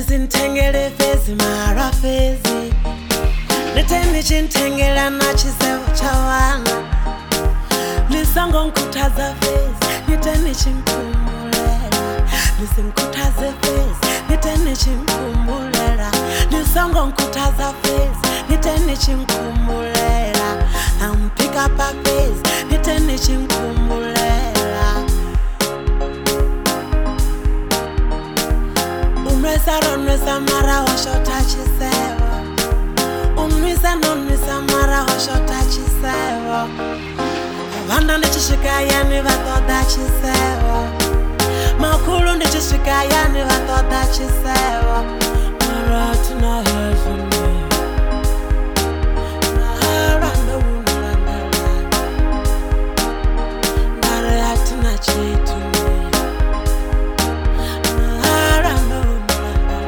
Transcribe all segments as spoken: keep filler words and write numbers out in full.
Nisintengele fezi mara fezi, niteni chintengela na chisewa chawana. Lisongo nkutaza fezi, niteni chimpumulela. Lisinkutaze fezi, niteni chimpumulela. Lisongo nkutaza fezi, niteni chimpumulela. Ampika pa fezi, niteni chimpumulela. Unwesa ronwesa mara washota chisewa. Unwisa nonwisa mara washota chisewa. Vanda ndichishika yani vathoda chisewa. Makulu ndichishika yani vathoda chisewa. Mara tina hezuni naharanda unurandala. Nare atina chituni naharanda unurandala.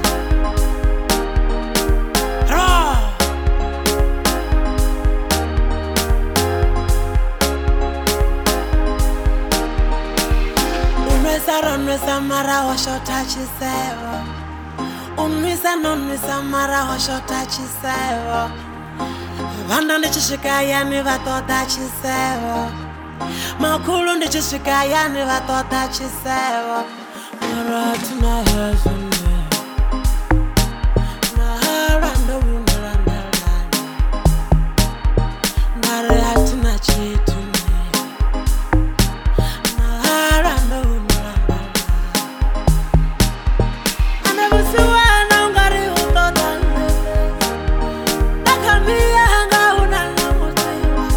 Ra Unwesa ronwesa mara washota chisewa. Unwisa nonwisa mara washota chisewa. Vanda ndichishika yani vathoda chisewa. Makulu ndichishika yani vathoda chisewa. Mara tina hezuni naharanda unurandala. Nare atina chituni naharanda unurandala. Anebusiwana ungari uthoda nlele. Nakamia hanga unanamutiwa.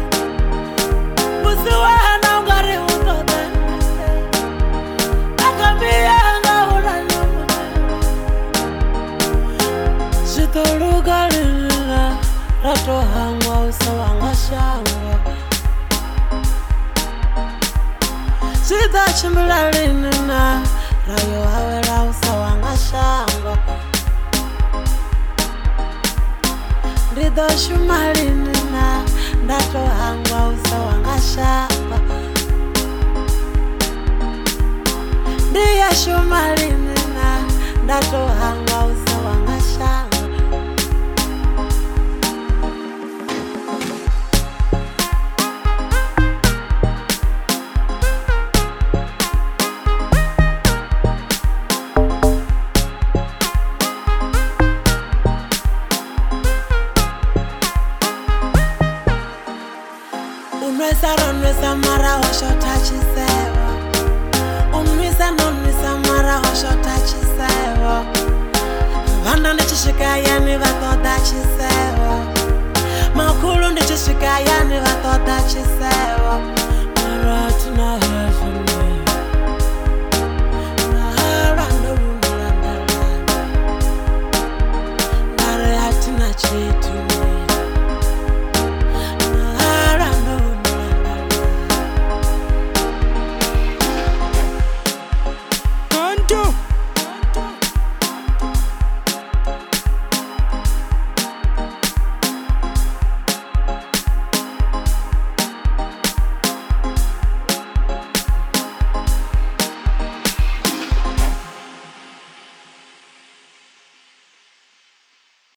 Busiwana ungari uthoda nlele. Nakamia hanga unanamutiwa. Shitoluga lila rato hangwa usawanga shangwa. Shida chimbula linina rayo hawela usawanga shangwa. Rido shumalinina ndato hangwa usawanga shangwa. Ndiya shumalinina ndato hangwa usawanga shangwa. Unwesa ronwesa mara washota chisewa.